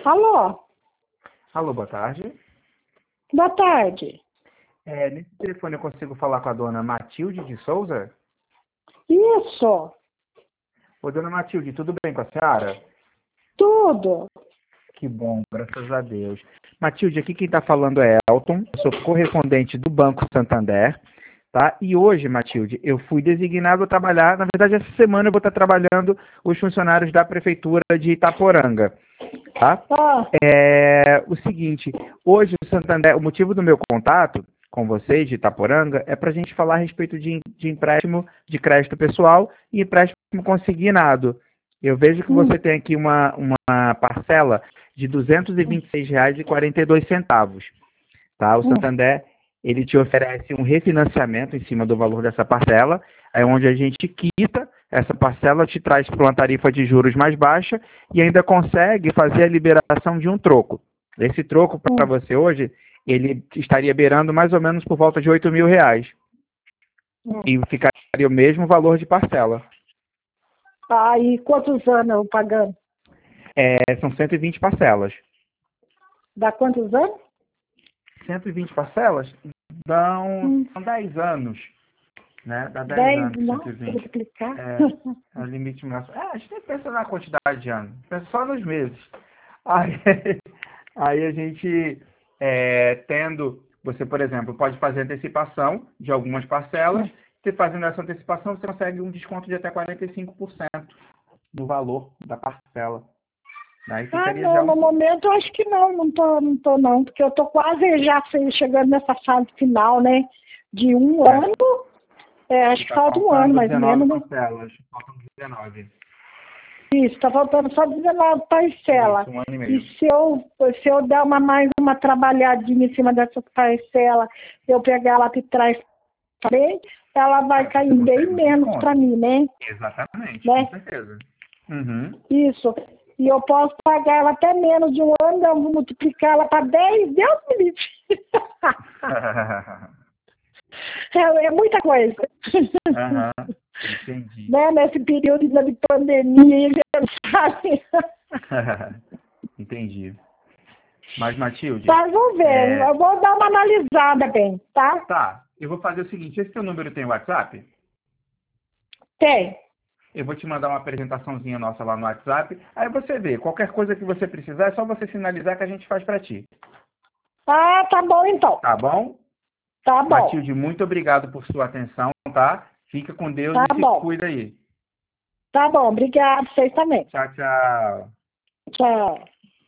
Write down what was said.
Alô, Alô, boa tarde. boa tarde. Nesse telefone eu consigo falar com a dona Matilde de Souza? Isso, Ô, dona Matilde, tudo bem com a senhora? tudo. Que bom, graças a Deus. Matilde, aqui quem está falando é Elton, eu sou correspondente do Banco Santander, tá? E hoje, Matilde, eu fui designado a trabalhar, na verdade, essa semana eu vou estar trabalhando os funcionários da Prefeitura de Itaporanga, tá? Ah, O seguinte, hoje o Santander, o motivo do meu contato com vocês de Itaporanga é para a gente falar a respeito de empréstimo de crédito pessoal e empréstimo consignado. Eu vejo que você tem aqui uma parcela de R$ 226,42, tá? O Santander, ele te oferece um refinanciamento em cima do valor dessa parcela, é onde a gente quita essa parcela, te traz para uma tarifa de juros mais baixa e ainda consegue fazer a liberação de um troco. Esse troco, para você hoje, ele estaria beirando mais ou menos por volta de R$ 8.000 e ficaria o mesmo valor de parcela. e quantos anos eu pagando? São 120 parcelas. Dá quantos anos? 120 parcelas são 10 anos, né? Dá 10 10, anos, não? 120. Multiplicar? É o limite máximo. A gente nem pensa na quantidade de anos, pensa só nos meses. Aí, aí a gente, você, por exemplo, pode fazer antecipação de algumas parcelas, e fazendo essa antecipação, você consegue um desconto de até 45% no valor da parcela. Daí ficaria já Não, no momento eu acho que não tô não, porque eu tô quase já chegando nessa fase final, né? De um ano, acho que tá falta um ano faltando mais ou 19 menos, né? parcelas. Faltam 19. Isso, tá faltando só 19 parcelas. Isso, um ano e E meio. se eu dar mais uma trabalhadinha em cima dessa parcela, eu pegar ela de trás também, ela vai cair Você bem consegue um menos desconto. para mim, né? Exatamente, Né? com certeza. Uhum. Isso. E eu posso pagar ela até menos de um ano, eu vou multiplicar ela para 10, Deus me livre. É muita coisa. Aham, entendi. Né? Nesse período de pandemia, já sabe. Entendi. Mas, Matilde, Tá, vamos ver. Eu vou dar uma analisada bem, tá? tá, eu vou fazer o seguinte, esse teu número tem WhatsApp? Tem. Eu vou te mandar uma apresentaçãozinha nossa lá no WhatsApp, aí você vê, qualquer coisa que você precisar, é só você sinalizar que a gente faz pra ti. Ah, tá bom então. Tá bom? Tá bom. Matilde, muito obrigado por sua atenção, tá? Fica com Deus Tá e se bom. cuida aí. Tá bom. Obrigado. Vocês também. Tchau, tchau. Tchau.